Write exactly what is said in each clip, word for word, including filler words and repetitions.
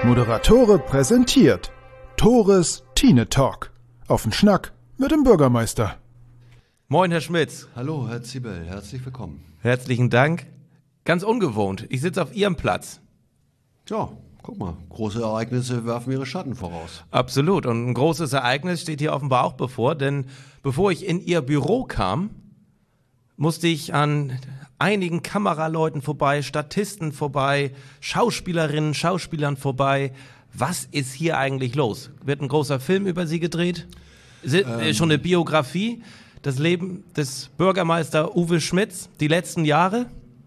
Moderatore präsentiert Tores Tine Talk. Auf den Schnack mit dem Bürgermeister. Moin, Herr Schmitz. Hallo, Herr Zibel, herzlich willkommen. Herzlichen Dank. Ganz ungewohnt. Ich sitze auf Ihrem Platz. Ja, guck mal, große Ereignisse werfen ihre Schatten voraus. Absolut. Und ein großes Ereignis steht hier offenbar auch bevor, denn bevor ich in Ihr Büro kam, musste ich an einigen Kameraleuten vorbei, Statisten vorbei, Schauspielerinnen, Schauspielern vorbei. Was ist hier eigentlich los? Wird ein großer Film über Sie gedreht? Sie, ähm. Schon eine Biografie? Das Leben des Bürgermeister Uwe Schmitz, die letzten Jahre?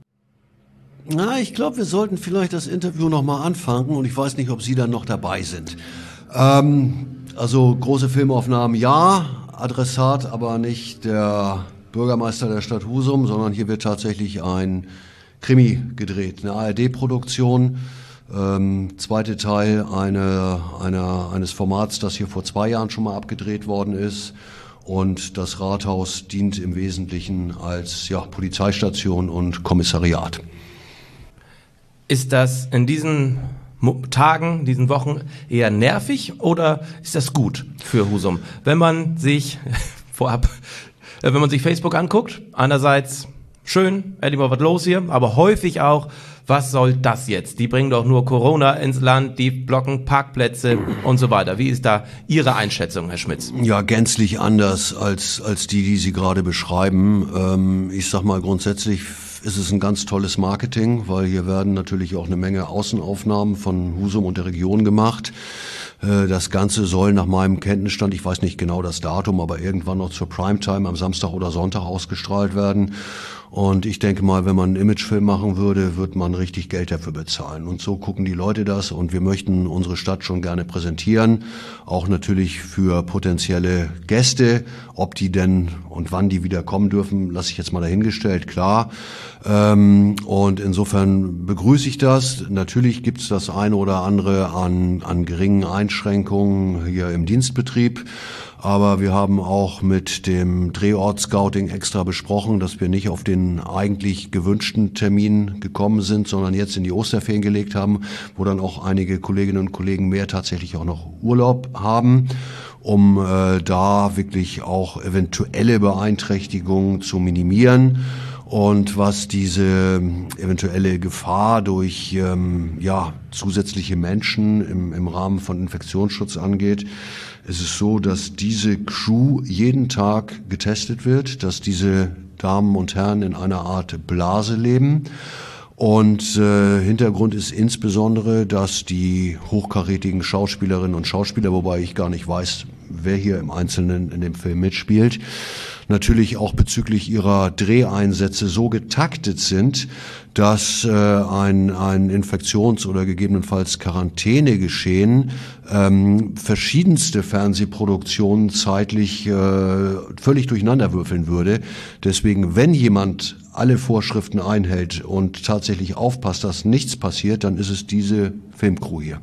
Na, ich glaube, wir sollten vielleicht das Interview nochmal anfangen und ich weiß nicht, ob Sie dann noch dabei sind. Ähm, also große Filmaufnahmen, ja, Adressat aber nicht der Bürgermeister der Stadt Husum, sondern hier wird tatsächlich ein Krimi gedreht, eine A R D-Produktion. Ähm, zweite Teil eine, eine, eines Formats, das hier vor zwei Jahren schon mal abgedreht worden ist. Und das Rathaus dient im Wesentlichen als ja, Polizeistation und Kommissariat. Ist das in diesen Tagen, diesen Wochen eher nervig oder ist das gut für Husum? Wenn man sich vorab, wenn man sich Facebook anguckt, einerseits schön, endlich mal was los hier, aber häufig auch, was soll das jetzt? Die bringen doch nur Corona ins Land, die blocken Parkplätze und so weiter. Wie ist da Ihre Einschätzung, Herr Schmitz? Ja, gänzlich anders als, als die, die Sie gerade beschreiben. Ähm, ich sag mal, grundsätzlich ist es ein ganz tolles Marketing, weil hier werden natürlich auch eine Menge Außenaufnahmen von Husum und der Region gemacht. Das Ganze soll nach meinem Kenntnisstand, ich weiß nicht genau das Datum, aber irgendwann noch zur Primetime am Samstag oder Sonntag ausgestrahlt werden. Und ich denke mal, wenn man einen Imagefilm machen würde, wird man richtig Geld dafür bezahlen. Und so gucken die Leute das und wir möchten unsere Stadt schon gerne präsentieren. Auch natürlich für potenzielle Gäste. Ob die denn und wann die wieder kommen dürfen, lasse ich jetzt mal dahingestellt, klar. Und insofern begrüße ich das. Natürlich gibt es das eine oder andere an, an geringen Einschränkungen hier im Dienstbetrieb. Aber wir haben auch mit dem Drehort-Scouting extra besprochen, dass wir nicht auf den eigentlich gewünschten Termin gekommen sind, sondern jetzt in die Osterferien gelegt haben, wo dann auch einige Kolleginnen und Kollegen mehr tatsächlich auch noch Urlaub haben, um äh, da wirklich auch eventuelle Beeinträchtigungen zu minimieren. Und was diese eventuelle Gefahr durch ähm, ja, zusätzliche Menschen im, im Rahmen von Infektionsschutz angeht, ist es so, dass diese Crew jeden Tag getestet wird, dass diese Damen und Herren in einer Art Blase leben. Und äh, Hintergrund ist insbesondere, dass die hochkarätigen Schauspielerinnen und Schauspieler, wobei ich gar nicht weiß, wer hier im Einzelnen in dem Film mitspielt, natürlich auch bezüglich ihrer Dreheinsätze so getaktet sind, dass äh, ein, ein Infektions- oder gegebenenfalls Quarantänegeschehen ähm, verschiedenste Fernsehproduktionen zeitlich äh, völlig durcheinanderwürfeln würde. Deswegen, wenn jemand alle Vorschriften einhält und tatsächlich aufpasst, dass nichts passiert, dann ist es diese Filmcrew hier.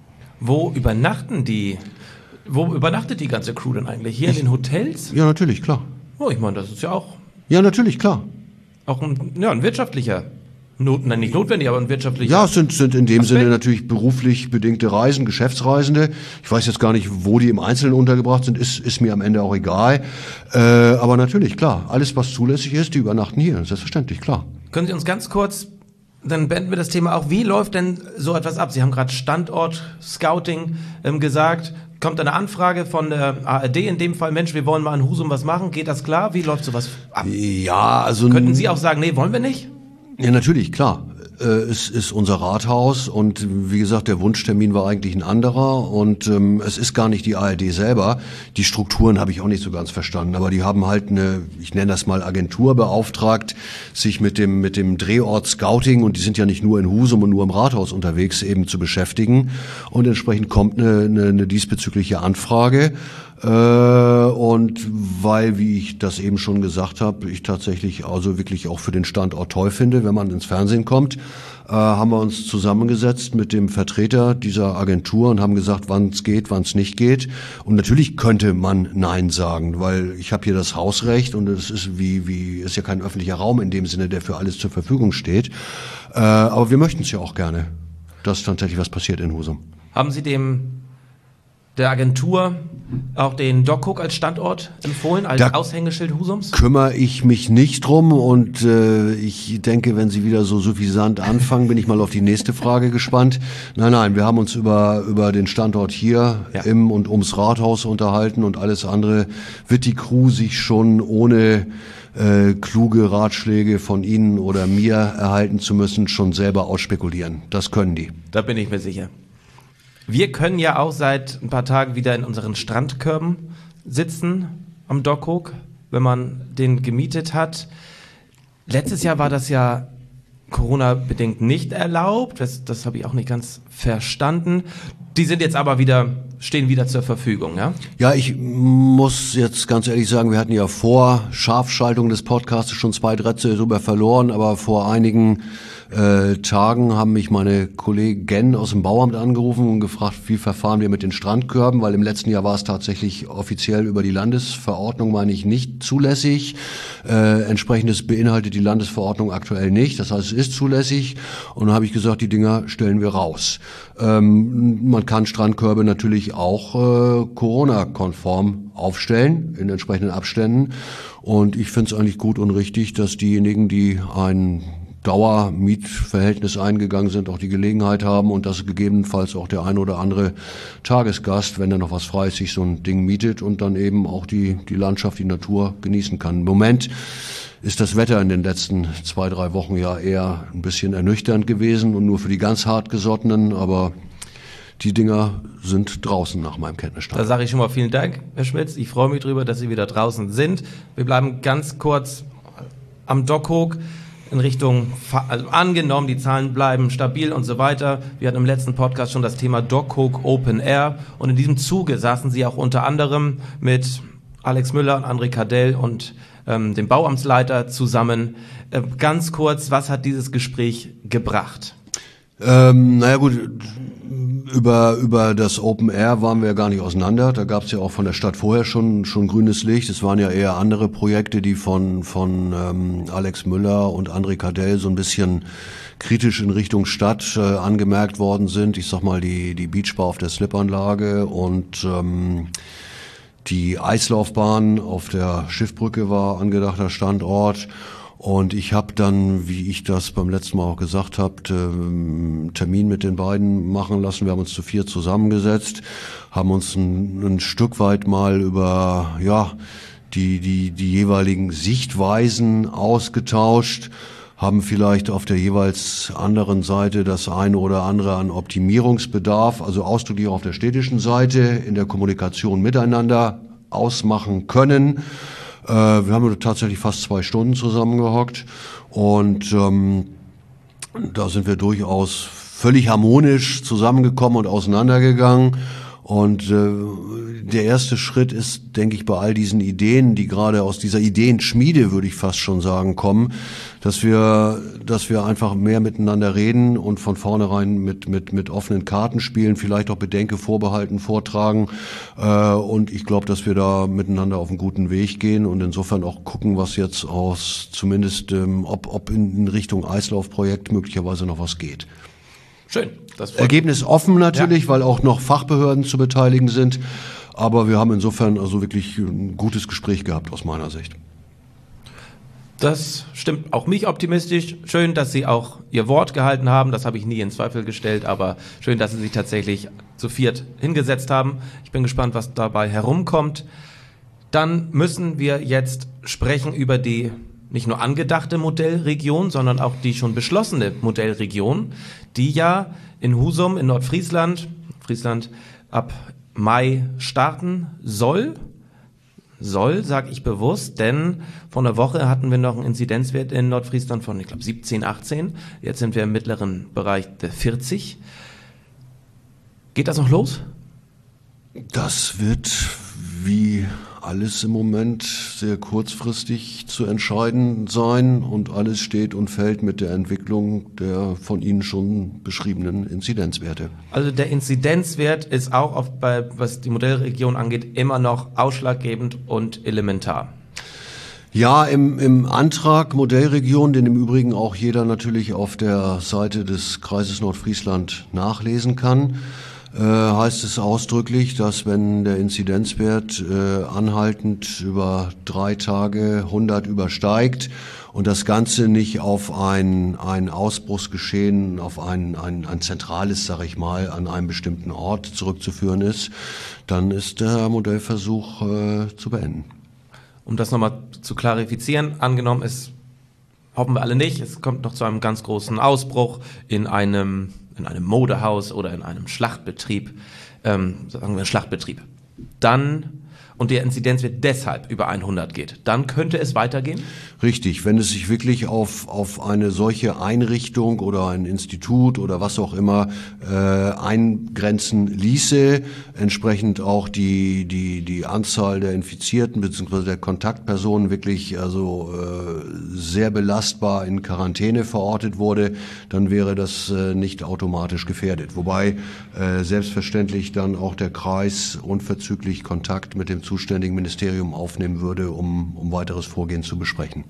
Wo übernachten die? Wo übernachtet die ganze Crew denn eigentlich? Hier ich, in den Hotels? Ja, natürlich, klar. Oh, ich meine, das ist ja auch... Ja, natürlich, klar. Auch ein, ja, ein wirtschaftlicher... Not, nein, nicht notwendig, aber ein wirtschaftlicher... Ja, es sind, sind in dem Aspekt. Sinne natürlich beruflich bedingte Reisen, Geschäftsreisende. Ich weiß jetzt gar nicht, wo die im Einzelnen untergebracht sind, ist, ist mir am Ende auch egal. Äh, aber natürlich, klar, alles, was zulässig ist, die übernachten hier. Selbstverständlich, klar. Können Sie uns ganz kurz... Dann beenden wir das Thema auch. Wie läuft denn so etwas ab? Sie haben gerade Standort-Scouting ähm, gesagt. Kommt eine Anfrage von der A R D, in dem Fall, Mensch, wir wollen mal in Husum was machen. Geht das klar? Wie läuft sowas ab? Ja, also... Könnten Sie auch sagen, nee, wollen wir nicht? Ja, natürlich, klar. Es ist unser Rathaus und wie gesagt, der Wunschtermin war eigentlich ein anderer und ähm, es ist gar nicht die A R D selber. Die Strukturen habe ich auch nicht so ganz verstanden, aber die haben halt eine, ich nenne das mal Agentur beauftragt, sich mit dem mit dem Drehort Scouting, und die sind ja nicht nur in Husum und nur im Rathaus unterwegs, eben zu beschäftigen, und entsprechend kommt eine, eine, eine diesbezügliche Anfrage. Äh, und weil, wie ich das eben schon gesagt habe, ich tatsächlich also wirklich auch für den Standort toll finde, wenn man ins Fernsehen kommt, äh, haben wir uns zusammengesetzt mit dem Vertreter dieser Agentur und haben gesagt, wann es geht, wann es nicht geht. Und natürlich könnte man Nein sagen, weil ich habe hier das Hausrecht und es ist wie wie ist ja kein öffentlicher Raum in dem Sinne, der für alles zur Verfügung steht. Äh, aber wir möchten es ja auch gerne, dass tatsächlich was passiert in Husum. Haben Sie dem der Agentur auch den DocHook als Standort empfohlen, als Da Aushängeschild Husums? Kümmere ich mich nicht drum und äh, ich denke, wenn Sie wieder so suffisant anfangen, bin ich mal auf die nächste Frage gespannt. Nein, nein, wir haben uns über über den Standort hier Ja. im und ums Rathaus unterhalten und alles andere wird die Crew sich schon ohne äh, kluge Ratschläge von Ihnen oder mir erhalten zu müssen, schon selber ausspekulieren. Das können die. Da bin ich mir sicher. Wir können ja auch seit ein paar Tagen wieder in unseren Strandkörben sitzen am DocHook, wenn man den gemietet hat. Letztes Jahr war das ja Corona-bedingt nicht erlaubt. Das, das habe ich auch nicht ganz verstanden. Die sind jetzt aber wieder, stehen wieder zur Verfügung, ja? Ja, ich muss jetzt ganz ehrlich sagen, wir hatten ja vor Scharfschaltung des Podcasts schon zwei Drätze darüber verloren, aber vor einigen äh, Tagen haben mich meine Kollegen aus dem Bauamt angerufen und gefragt, wie verfahren wir mit den Strandkörben, weil im letzten Jahr war es tatsächlich offiziell über die Landesverordnung, meine ich, nicht zulässig. Äh, entsprechendes beinhaltet die Landesverordnung aktuell nicht, das heißt, es ist zulässig und dann habe ich gesagt, die Dinger stellen wir raus. Ähm, man kann Strandkörbe natürlich auch äh, Corona-konform aufstellen, in entsprechenden Abständen. Und ich finde es eigentlich gut und richtig, dass diejenigen, die ein Dauermietverhältnis eingegangen sind, auch die Gelegenheit haben und dass gegebenenfalls auch der ein oder andere Tagesgast, wenn er noch was frei ist, sich so ein Ding mietet und dann eben auch die, die Landschaft, die Natur genießen kann. Im Moment ist das Wetter in den letzten zwei, drei Wochen ja eher ein bisschen ernüchternd gewesen und nur für die ganz hartgesottenen, aber die Dinger sind draußen nach meinem Kenntnisstand. Da sage ich schon mal vielen Dank, Herr Schmitz. Ich freue mich drüber, dass Sie wieder draußen sind. Wir bleiben ganz kurz am DocHook in Richtung, also angenommen, die Zahlen bleiben stabil und so weiter. Wir hatten im letzten Podcast schon das Thema DocHook Open Air und in diesem Zuge saßen Sie auch unter anderem mit Alex Müller und André Kardell und ähm, dem Bauamtsleiter zusammen. Äh, ganz kurz, was hat dieses Gespräch gebracht? Ähm, naja gut, über über das Open Air waren wir ja gar nicht auseinander. Da gab es ja auch von der Stadt vorher schon schon grünes Licht. Es waren ja eher andere Projekte, die von von ähm, Alex Müller und André Kardell so ein bisschen kritisch in Richtung Stadt äh, angemerkt worden sind. Ich sag mal die die Beachbar auf der Slipanlage und ähm, die Eislaufbahn auf der Schiffbrücke war angedachter Standort. Und ich habe dann, wie ich das beim letzten Mal auch gesagt habe, einen Termin mit den beiden machen lassen. Wir haben uns zu vier zusammengesetzt, haben uns ein, ein Stück weit mal über ja die die die jeweiligen Sichtweisen ausgetauscht, haben vielleicht auf der jeweils anderen Seite das eine oder andere an Optimierungsbedarf, also ausdrücklich auf der städtischen Seite in der Kommunikation miteinander ausmachen können. Wir haben tatsächlich fast zwei Stunden zusammengehockt und ähm, da sind wir durchaus völlig harmonisch zusammengekommen und auseinandergegangen. Und äh, der erste Schritt ist, denke ich, bei all diesen Ideen, die gerade aus dieser Ideenschmiede, würde ich fast schon sagen, kommen, dass wir, dass wir einfach mehr miteinander reden und von vornherein mit mit mit offenen Karten spielen, vielleicht auch Bedenke vorbehalten, vortragen. Äh, und ich glaube, dass wir da miteinander auf einen guten Weg gehen und insofern auch gucken, was jetzt aus zumindest, ähm, ob ob in Richtung Eislaufprojekt möglicherweise noch was geht. Schön. Das Ergebnis offen natürlich, ja, weil auch noch Fachbehörden zu beteiligen sind. Aber wir haben insofern also wirklich ein gutes Gespräch gehabt aus meiner Sicht. Das stimmt auch mich optimistisch. Schön, dass Sie auch Ihr Wort gehalten haben. Das habe ich nie in Zweifel gestellt. Aber schön, dass Sie sich tatsächlich zu viert hingesetzt haben. Ich bin gespannt, was dabei herumkommt. Dann müssen wir jetzt sprechen über die nicht nur angedachte Modellregion, sondern auch die schon beschlossene Modellregion, die ja in Husum in Nordfriesland, Friesland ab Mai starten soll. Soll, sage ich bewusst, denn vor einer Woche hatten wir noch einen Inzidenzwert in Nordfriesland von, ich glaube, siebzehn, achtzehn. Jetzt sind wir im mittleren Bereich der vierzig. Geht das noch los? Das wird wie alles im Moment sehr kurzfristig zu entscheiden sein und alles steht und fällt mit der Entwicklung der von Ihnen schon beschriebenen Inzidenzwerte. Also der Inzidenzwert ist auch, auf, bei, was die Modellregion angeht, immer noch ausschlaggebend und elementar. Ja, im, im Antrag Modellregion, den im Übrigen auch jeder natürlich auf der Seite des Kreises Nordfriesland nachlesen kann, äh, heißt es ausdrücklich, dass wenn der Inzidenzwert äh, anhaltend über drei Tage hundert übersteigt und das Ganze nicht auf ein, ein Ausbruchsgeschehen, auf ein, ein, ein zentrales, sag ich mal, an einem bestimmten Ort zurückzuführen ist, dann ist der Modellversuch äh, zu beenden. Um das nochmal zu klarifizieren, angenommen ist, hoffen wir alle nicht, es kommt noch zu einem ganz großen Ausbruch in einem, in einem Modehaus oder in einem Schlachtbetrieb, ähm, sagen wir Schlachtbetrieb, dann, und der Inzidenzwert deshalb über hundert geht, dann könnte es weitergehen? Richtig, wenn es sich wirklich auf, auf eine solche Einrichtung oder ein Institut oder was auch immer äh, eingrenzen ließe, entsprechend auch die, die, die Anzahl der Infizierten bzw. der Kontaktpersonen wirklich also äh, sehr belastbar in Quarantäne verortet wurde, dann wäre das äh, nicht automatisch gefährdet. Wobei äh, selbstverständlich dann auch der Kreis unverzüglich Kontakt mit dem zuständigen Ministerium aufnehmen würde, um, um weiteres Vorgehen zu besprechen.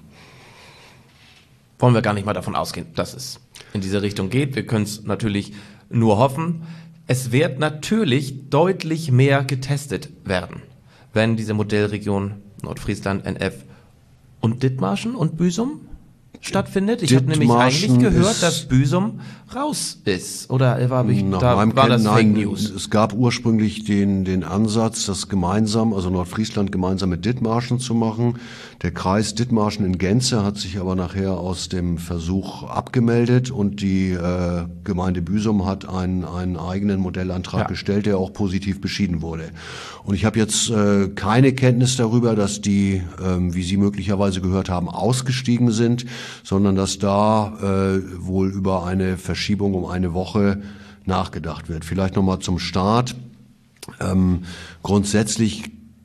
Wollen wir gar nicht mal davon ausgehen, dass es in diese Richtung geht. Wir können es natürlich nur hoffen. Es wird natürlich deutlich mehr getestet werden, wenn diese Modellregion Nordfriesland, N F und Dithmarschen und Büsum stattfindet. Ich habe nämlich eigentlich gehört, dass Büsum raus ist. Oder war, ich, nach da meinem war das nein, Fake News? Es gab ursprünglich den, den Ansatz, das gemeinsam, also Nordfriesland gemeinsam mit Dithmarschen zu machen. Der Kreis Dithmarschen in Gänze hat sich aber nachher aus dem Versuch abgemeldet und die äh, Gemeinde Büsum hat einen, einen eigenen Modellantrag ja. gestellt, der auch positiv beschieden wurde. Und ich habe jetzt äh, keine Kenntnis darüber, dass die, ähm, wie Sie möglicherweise gehört haben, ausgestiegen sind, sondern dass da äh, wohl über eine Verschiebung um eine Woche nachgedacht wird. Vielleicht nochmal zum Start. Ähm, grundsätzlich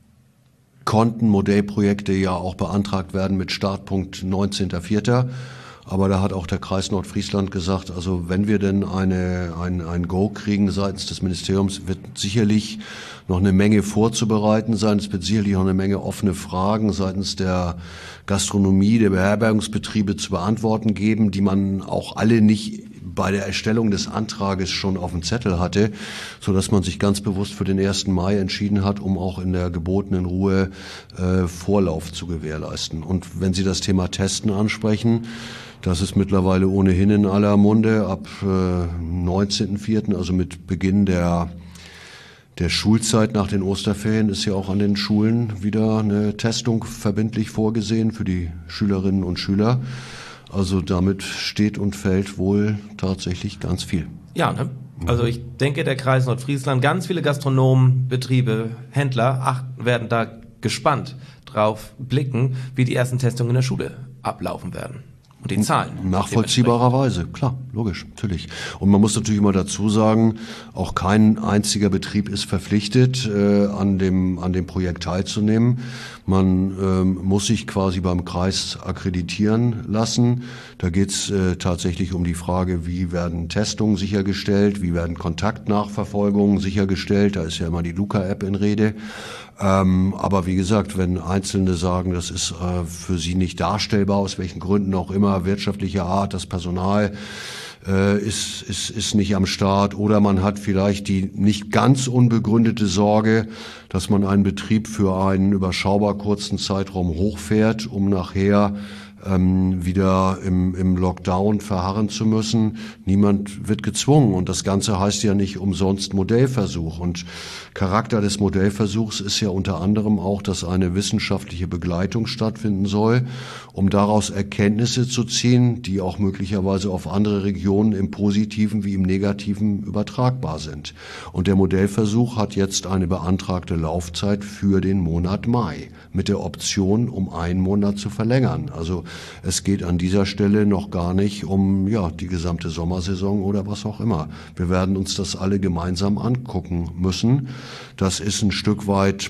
konnten Modellprojekte ja auch beantragt werden mit Startpunkt neunzehnter vierter Aber da hat auch der Kreis Nordfriesland gesagt, also wenn wir denn eine, ein, ein Go kriegen seitens des Ministeriums, wird sicherlich noch eine Menge vorzubereiten sein. Es wird sicherlich noch eine Menge offene Fragen seitens der Gastronomie, der Beherbergungsbetriebe zu beantworten geben, die man auch alle nicht bei der Erstellung des Antrages schon auf dem Zettel hatte, so dass man sich ganz bewusst für den ersten Mai entschieden hat, um auch in der gebotenen Ruhe äh, Vorlauf zu gewährleisten. Und wenn Sie das Thema Testen ansprechen, das ist mittlerweile ohnehin in aller Munde. Ab äh, neunzehnten vierten, also mit Beginn der der Schulzeit nach den Osterferien, ist ja auch an den Schulen wieder eine Testung verbindlich vorgesehen für die Schülerinnen und Schüler. Also damit steht und fällt wohl tatsächlich ganz viel. Ja, ne? Also ich denke, der Kreis Nordfriesland, ganz viele Gastronomen, Betriebe, Händler achten, werden da gespannt drauf blicken, wie die ersten Testungen in der Schule ablaufen werden. Und die Zahlen. Nachvollziehbarerweise, klar, logisch, natürlich. Und man muss natürlich mal dazu sagen, auch kein einziger Betrieb ist verpflichtet, äh, an dem an dem Projekt teilzunehmen. Man ähm, muss sich quasi beim Kreis akkreditieren lassen. Da geht's äh, tatsächlich um die Frage, wie werden Testungen sichergestellt, wie werden Kontaktnachverfolgungen sichergestellt. Da ist ja immer die Luca-App in Rede. Ähm, aber wie gesagt, wenn Einzelne sagen, das ist äh, für sie nicht darstellbar, aus welchen Gründen auch immer, wirtschaftlicher Art, das Personal äh, ist, ist, ist nicht am Start, oder man hat vielleicht die nicht ganz unbegründete Sorge, dass man einen Betrieb für einen überschaubar kurzen Zeitraum hochfährt, um nachher ähm, wieder im, im Lockdown verharren zu müssen. Niemand wird gezwungen, und das Ganze heißt ja nicht umsonst Modellversuch. Und Charakter des Modellversuchs ist ja unter anderem auch, dass eine wissenschaftliche Begleitung stattfinden soll, um daraus Erkenntnisse zu ziehen, die auch möglicherweise auf andere Regionen im Positiven wie im Negativen übertragbar sind. Und der Modellversuch hat jetzt eine beantragte Laufzeit für den Monat Mai mit der Option, um einen Monat zu verlängern. Also es geht an dieser Stelle noch gar nicht um ja die gesamte Sommersaison oder was auch immer. Wir werden uns das alle gemeinsam angucken müssen. Das ist ein Stück weit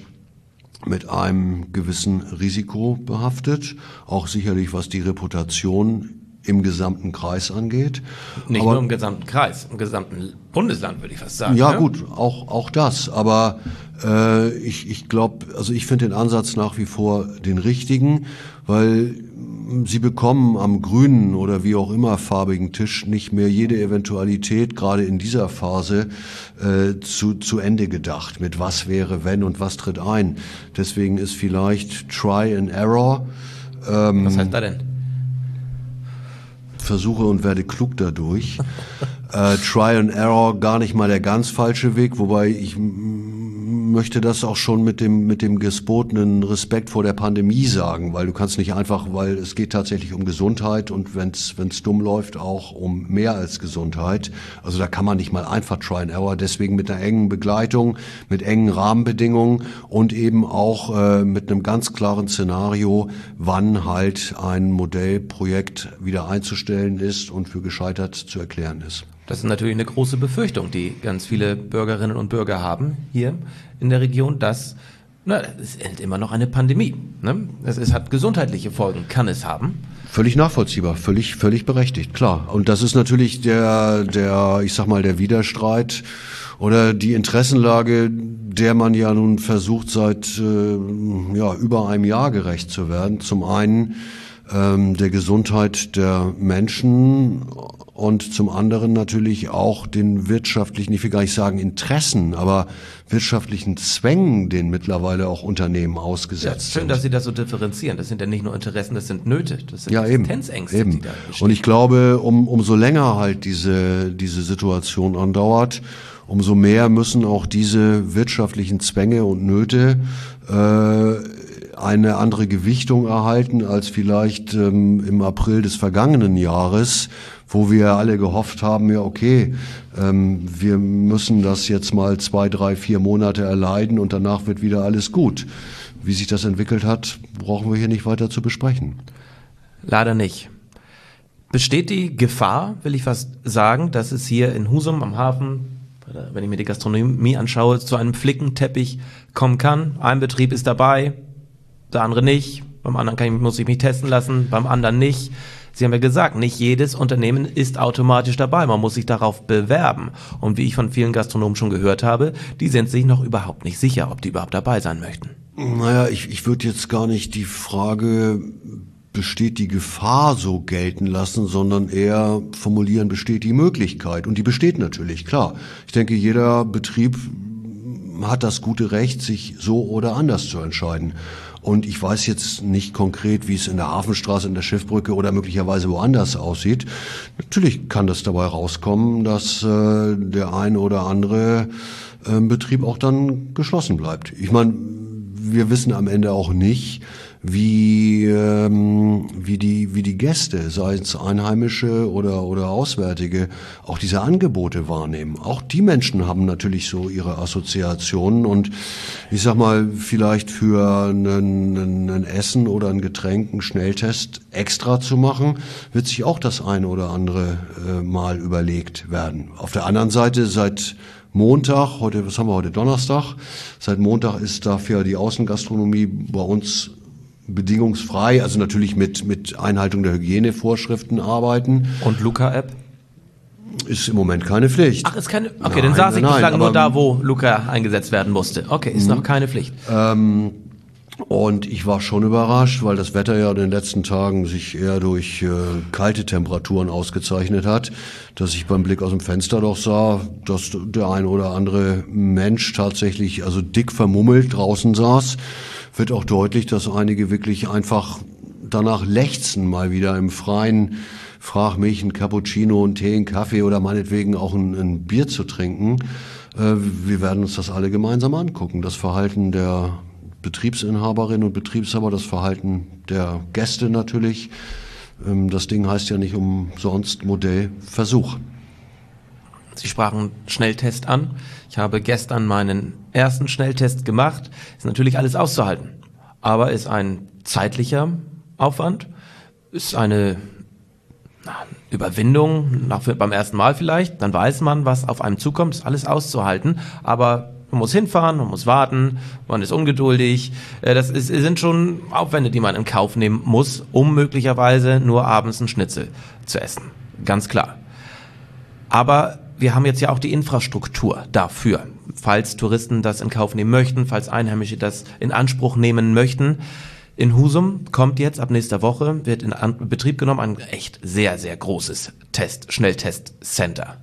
mit einem gewissen Risiko behaftet, auch sicherlich was die Reputation im gesamten Kreis angeht. Nicht aber, nur im gesamten Kreis, im gesamten Bundesland, würde ich fast sagen. Ja, ne? gut, auch auch das. Aber äh, ich ich glaube, also ich finde den Ansatz nach wie vor den richtigen, weil Sie bekommen am grünen oder wie auch immer farbigen Tisch nicht mehr jede Eventualität, gerade in dieser Phase, äh, zu, zu Ende gedacht. Mit was wäre, wenn und was tritt ein. Deswegen ist vielleicht Try and Error. Ähm, was heißt da denn? Versuche und werde klug dadurch. äh, Try and Error gar nicht mal der ganz falsche Weg, wobei ich möchte das auch schon mit dem mit dem gebotenen Respekt vor der Pandemie sagen, weil du kannst nicht einfach, weil es geht tatsächlich um Gesundheit und wenn's wenn's dumm läuft, auch um mehr als Gesundheit. Also da kann man nicht mal einfach Try and Error, deswegen mit einer engen Begleitung, mit engen Rahmenbedingungen und eben auch äh, mit einem ganz klaren Szenario, wann halt ein Modellprojekt wieder einzustellen ist und für gescheitert zu erklären ist. Das ist natürlich eine große Befürchtung, die ganz viele Bürgerinnen und Bürger haben hier in der Region, dass na, es endet immer noch eine Pandemie. Ne? Es, es hat gesundheitliche Folgen, kann es haben. Völlig nachvollziehbar, völlig, völlig berechtigt, klar. Und das ist natürlich der, der, ich sag mal, der Widerstreit oder die Interessenlage, der man ja nun versucht, seit äh, ja, über einem Jahr gerecht zu werden. Zum einen ähm, der Gesundheit der Menschen und zum anderen natürlich auch den wirtschaftlichen, ich will gar nicht sagen Interessen, aber wirtschaftlichen Zwängen, denen mittlerweile auch Unternehmen ausgesetzt ja, schön, sind. dass Sie das so differenzieren. Das sind ja nicht nur Interessen, das sind Nöte, das sind ja, Existenzängste, eben, die eben. da bestehen. Und ich glaube, um, umso länger halt diese, diese Situation andauert, umso mehr müssen auch diese wirtschaftlichen Zwänge und Nöte äh, eine andere Gewichtung erhalten als vielleicht ähm, im April des vergangenen Jahres, wo wir alle gehofft haben, ja okay, ähm, wir müssen das jetzt mal zwei, drei, vier Monate erleiden und danach wird wieder alles gut. Wie sich das entwickelt hat, brauchen wir hier nicht weiter zu besprechen. Leider nicht. Besteht die Gefahr, will ich fast sagen, dass es hier in Husum am Hafen, wenn ich mir die Gastronomie anschaue, zu einem Flickenteppich kommen kann? Ein Betrieb ist dabei, der andere nicht, beim anderen kann ich, muss ich mich testen lassen, beim anderen nicht. Sie haben ja gesagt, nicht jedes Unternehmen ist automatisch dabei, man muss sich darauf bewerben. Und wie ich von vielen Gastronomen schon gehört habe, die sind sich noch überhaupt nicht sicher, ob die überhaupt dabei sein möchten. Naja, ich, ich würde jetzt gar nicht die Frage, besteht die Gefahr so gelten lassen, sondern eher formulieren, besteht die Möglichkeit. Und die besteht natürlich, klar. Ich denke, jeder Betrieb hat das gute Recht, sich so oder anders zu entscheiden. Und ich weiß jetzt nicht konkret, wie es in der Hafenstraße, in der Schiffbrücke oder möglicherweise woanders aussieht. Natürlich kann das dabei rauskommen, dass äh, der ein oder andere äh, Betrieb auch dann geschlossen bleibt. Ich meine, wir wissen am Ende auch nicht, wie ähm, wie die wie die Gäste, sei es Einheimische oder oder Auswärtige, auch diese Angebote wahrnehmen. Auch die Menschen haben natürlich so ihre Assoziationen und ich sag mal, vielleicht für einen, einen Essen oder ein Getränk einen Schnelltest extra zu machen, wird sich auch das eine oder andere äh, Mal überlegt werden. Auf der anderen Seite seit Montag, heute, was haben wir heute, Donnerstag, seit Montag ist dafür die Außengastronomie bei uns bedingungsfrei, also natürlich mit mit Einhaltung der Hygienevorschriften arbeiten. Und Luca-App? Ist im Moment keine Pflicht. Ach, ist keine, okay, Nein, dann saß ich nein, bislang nein, nur aber- da, wo Luca eingesetzt werden musste. Okay, ist noch keine Pflicht. Ähm, und ich war schon überrascht, weil das Wetter ja in den letzten Tagen sich eher durch äh, kalte Temperaturen ausgezeichnet hat, dass ich beim Blick aus dem Fenster doch sah, dass der ein oder andere Mensch tatsächlich also dick vermummelt draußen saß. Wird auch deutlich, dass einige wirklich einfach danach lechzen, mal wieder im Freien, frag mich, ein Cappuccino, einen Tee, einen Kaffee oder meinetwegen auch ein, ein Bier zu trinken. Äh, wir werden uns das alle gemeinsam angucken. Das Verhalten der Betriebsinhaberinnen und Betriebshaber, das Verhalten der Gäste natürlich. Ähm, das Ding heißt ja nicht umsonst Modellversuch. Sie sprachen Schnelltest an. Ich habe gestern meinen ersten Schnelltest gemacht. Ist natürlich alles auszuhalten, aber ist ein zeitlicher Aufwand, ist eine na, Überwindung nach, beim ersten Mal vielleicht. Dann weiß man, was auf einem zukommt, ist alles auszuhalten, aber man muss hinfahren, man muss warten, man ist ungeduldig. Das ist, sind schon Aufwände, die man in Kauf nehmen muss, um möglicherweise nur abends einen Schnitzel zu essen. Ganz klar. Aber wir haben jetzt ja auch die Infrastruktur dafür, falls Touristen das in Kauf nehmen möchten, falls Einheimische das in Anspruch nehmen möchten. In Husum kommt jetzt ab nächster Woche, wird in Betrieb genommen, ein echt sehr, sehr großes Test, Schnelltest-Center.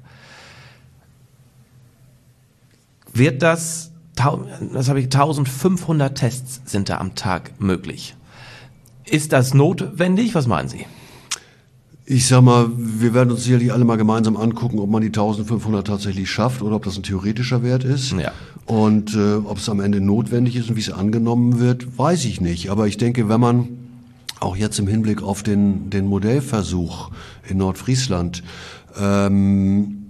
Wird das, das habe ich, eintausendfünfhundert Tests sind da am Tag möglich. Ist das notwendig? Was meinen Sie? Ich sag mal, wir werden uns sicherlich alle mal gemeinsam angucken, ob man die eintausendfünfhundert tatsächlich schafft oder ob das ein theoretischer Wert ist. Ja. Und äh, ob es am Ende notwendig ist und wie es angenommen wird, weiß ich nicht. Aber ich denke, wenn man auch jetzt im Hinblick auf den, den Modellversuch in Nordfriesland ähm,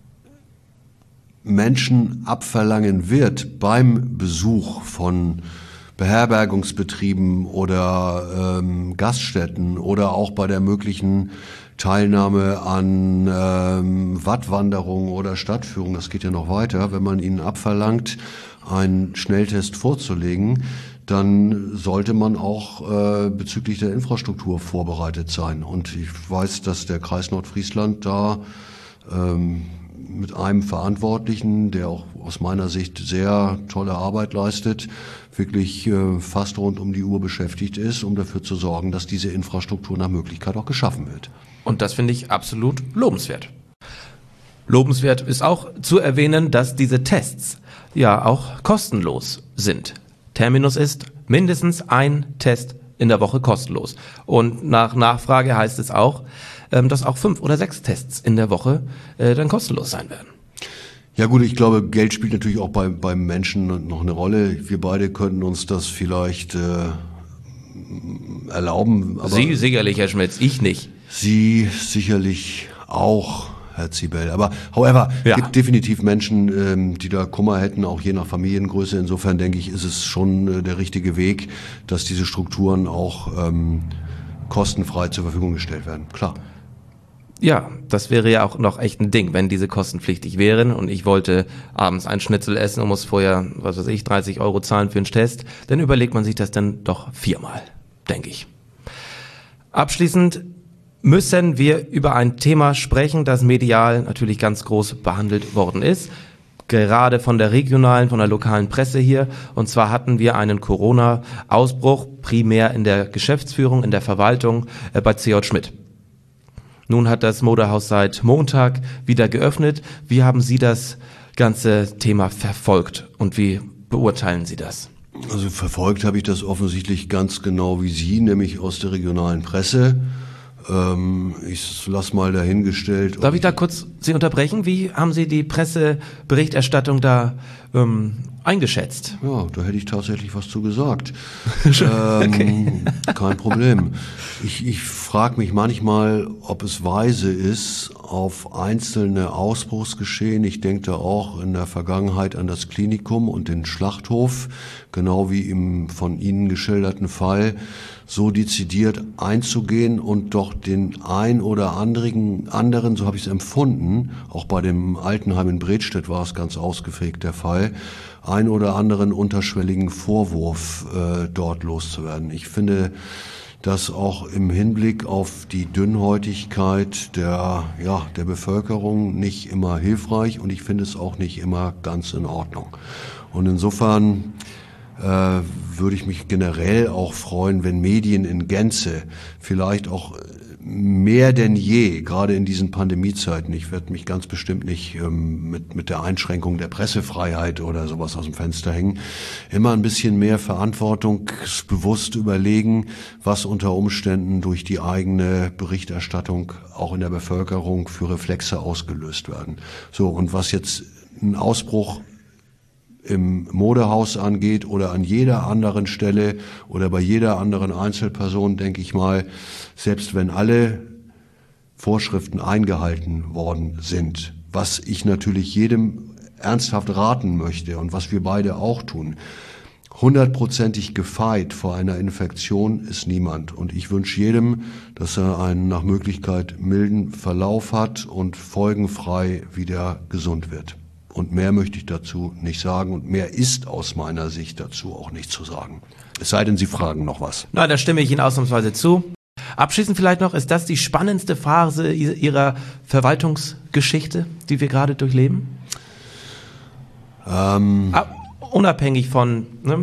Menschen abverlangen wird beim Besuch von Beherbergungsbetrieben oder ähm, Gaststätten oder auch bei der möglichen Teilnahme an ähm, Wattwanderungen oder Stadtführungen, das geht ja noch weiter, wenn man ihnen abverlangt, einen Schnelltest vorzulegen, dann sollte man auch äh, bezüglich der Infrastruktur vorbereitet sein. Und ich weiß, dass der Kreis Nordfriesland da ähm, mit einem Verantwortlichen, der auch aus meiner Sicht sehr tolle Arbeit leistet, wirklich äh, fast rund um die Uhr beschäftigt ist, um dafür zu sorgen, dass diese Infrastruktur nach Möglichkeit auch geschaffen wird. Und das finde ich absolut lobenswert. Lobenswert ist auch zu erwähnen, dass diese Tests ja auch kostenlos sind. Terminus ist mindestens ein Test in der Woche kostenlos. Und nach Nachfrage heißt es auch, dass auch fünf oder sechs Tests in der Woche äh, dann kostenlos sein werden. Ja gut, ich glaube, Geld spielt natürlich auch bei, beim Menschen noch eine Rolle. Wir beide könnten uns das vielleicht äh, erlauben. Aber Sie sicherlich, Herr Schmitz, ich nicht. Sie sicherlich auch, Herr Zibel. Aber however, es Ja. gibt definitiv Menschen, ähm, die da Kummer hätten, auch je nach Familiengröße. Insofern denke ich, ist es schon äh, der richtige Weg, dass diese Strukturen auch ähm, kostenfrei zur Verfügung gestellt werden. Klar. Ja, das wäre ja auch noch echt ein Ding, wenn diese kostenpflichtig wären und ich wollte abends ein Schnitzel essen und muss vorher, was weiß ich, dreißig Euro zahlen für einen Test, dann überlegt man sich das dann doch viermal, denke ich. Abschließend müssen wir über ein Thema sprechen, das medial natürlich ganz groß behandelt worden ist, gerade von der regionalen, von der lokalen Presse hier. Und zwar hatten wir einen Corona-Ausbruch primär in der Geschäftsführung, in der Verwaltung äh, bei C J Schmidt. Nun hat das Modehaus seit Montag wieder geöffnet. Wie haben Sie das ganze Thema verfolgt und wie beurteilen Sie das? Also verfolgt habe ich das offensichtlich ganz genau wie Sie, nämlich aus der regionalen Presse. Ähm, ich lasse mal dahingestellt. Darf ich da kurz Sie unterbrechen? Wie haben Sie die Presseberichterstattung da ähm, eingeschätzt? Ja, da hätte ich tatsächlich was zu gesagt. ähm, Okay. Kein Problem. Ich, ich frage mich manchmal, ob es weise ist, auf einzelne Ausbruchsgeschehen, ich denke da auch in der Vergangenheit an das Klinikum und den Schlachthof, genau wie im von Ihnen geschilderten Fall, so dezidiert einzugehen und doch den ein oder anderen, anderen, so habe ich es empfunden, auch bei dem Altenheim in Bredstedt war es ganz ausgeprägt der Fall, ein oder anderen unterschwelligen Vorwurf äh, dort loszuwerden. Ich finde das auch im Hinblick auf die Dünnhäutigkeit der, ja, der Bevölkerung nicht immer hilfreich und ich finde es auch nicht immer ganz in Ordnung. Und insofern äh, würde ich mich generell auch freuen, wenn Medien in Gänze vielleicht auch mehr denn je, gerade in diesen Pandemiezeiten, ich werde mich ganz bestimmt nicht ähm, mit, mit der Einschränkung der Pressefreiheit oder sowas aus dem Fenster hängen, immer ein bisschen mehr verantwortungsbewusst überlegen, was unter Umständen durch die eigene Berichterstattung auch in der Bevölkerung für Reflexe ausgelöst werden. So, und was jetzt ein Ausbruch im Modehaus angeht oder an jeder anderen Stelle oder bei jeder anderen Einzelperson, denke ich mal, selbst wenn alle Vorschriften eingehalten worden sind, was ich natürlich jedem ernsthaft raten möchte und was wir beide auch tun, hundertprozentig gefeit vor einer Infektion ist niemand. Und ich wünsche jedem, dass er einen nach Möglichkeit milden Verlauf hat und folgenfrei wieder gesund wird. Und mehr möchte ich dazu nicht sagen und mehr ist aus meiner Sicht dazu auch nicht zu sagen. Es sei denn, Sie fragen noch was. Na, da stimme ich Ihnen ausnahmsweise zu. Abschließend vielleicht noch, ist das die spannendste Phase Ihrer Verwaltungsgeschichte, die wir gerade durchleben? Ähm, Ah, unabhängig von ne,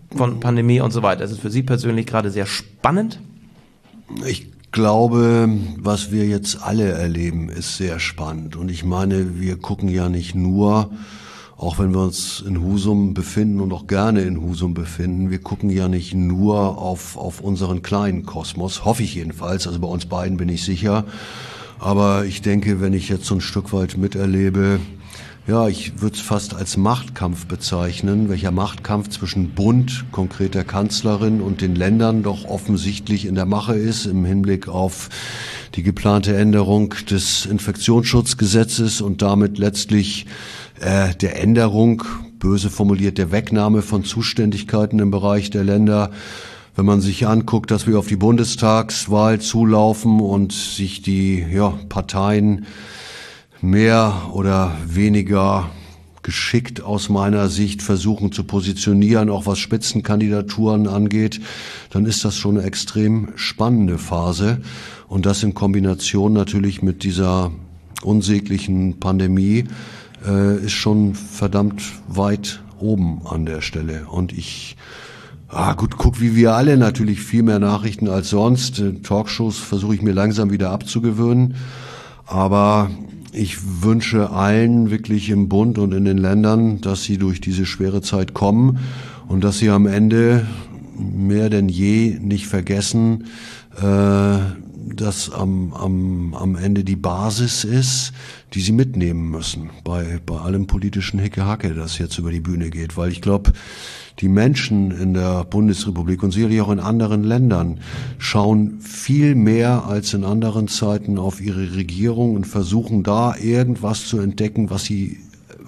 von Pandemie und so weiter? Ist es für Sie persönlich gerade sehr spannend? Ich glaube, was wir jetzt alle erleben, ist sehr spannend. Und ich meine, wir gucken ja nicht nur, auch wenn wir uns in Husum befinden und auch gerne in Husum befinden, wir gucken ja nicht nur auf, auf unseren kleinen Kosmos, hoffe ich jedenfalls, also bei uns beiden bin ich sicher. Aber ich denke, wenn ich jetzt so ein Stück weit miterlebe, ja, ich würde es fast als Machtkampf bezeichnen, welcher Machtkampf zwischen Bund, konkret der Kanzlerin, und den Ländern doch offensichtlich in der Mache ist im Hinblick auf die geplante Änderung des Infektionsschutzgesetzes und damit letztlich äh, der Änderung, böse formuliert, der Wegnahme von Zuständigkeiten im Bereich der Länder. Wenn man sich anguckt, dass wir auf die Bundestagswahl zulaufen und sich die ja, Parteien mehr oder weniger geschickt aus meiner Sicht versuchen zu positionieren, auch was Spitzenkandidaturen angeht, dann ist das schon eine extrem spannende Phase. Und das in Kombination natürlich mit dieser unsäglichen Pandemie äh, ist schon verdammt weit oben an der Stelle. Und ich Ah, gut, guck, wie wir alle natürlich viel mehr Nachrichten als sonst. Talkshows versuche ich mir langsam wieder abzugewöhnen. Aber ich wünsche allen wirklich im Bund und in den Ländern, dass sie durch diese schwere Zeit kommen und dass sie am Ende mehr denn je nicht vergessen, äh, dass am, am, am Ende die Basis ist, die sie mitnehmen müssen bei, bei allem politischen Hickehacke, das jetzt über die Bühne geht. Weil ich glaube, die Menschen in der Bundesrepublik und sicherlich auch in anderen Ländern schauen viel mehr als in anderen Zeiten auf ihre Regierung und versuchen da irgendwas zu entdecken, was sie,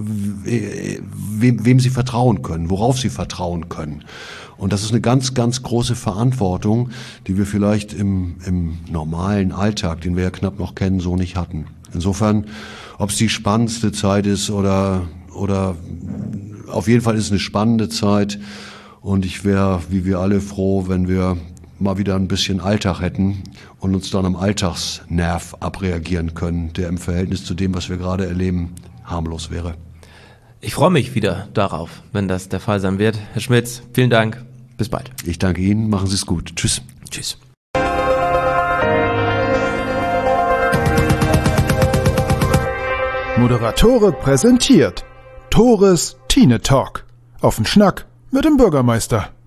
wem, wem sie vertrauen können, worauf sie vertrauen können. Und das ist eine ganz, ganz große Verantwortung, die wir vielleicht im, im normalen Alltag, den wir ja knapp noch kennen, so nicht hatten. Insofern, ob es die spannendste Zeit ist oder, oder auf jeden Fall ist es eine spannende Zeit. Und ich wäre, wie wir alle, froh, wenn wir mal wieder ein bisschen Alltag hätten und uns dann am Alltagsnerv abreagieren können, der im Verhältnis zu dem, was wir gerade erleben, harmlos wäre. Ich freue mich wieder darauf, wenn das der Fall sein wird. Herr Schmitz, vielen Dank. Bis bald. Ich danke Ihnen. Machen Sie es gut. Tschüss. Tschüss. Moderatore präsentiert Tores Tine Talk. Auf den Schnack mit dem Bürgermeister.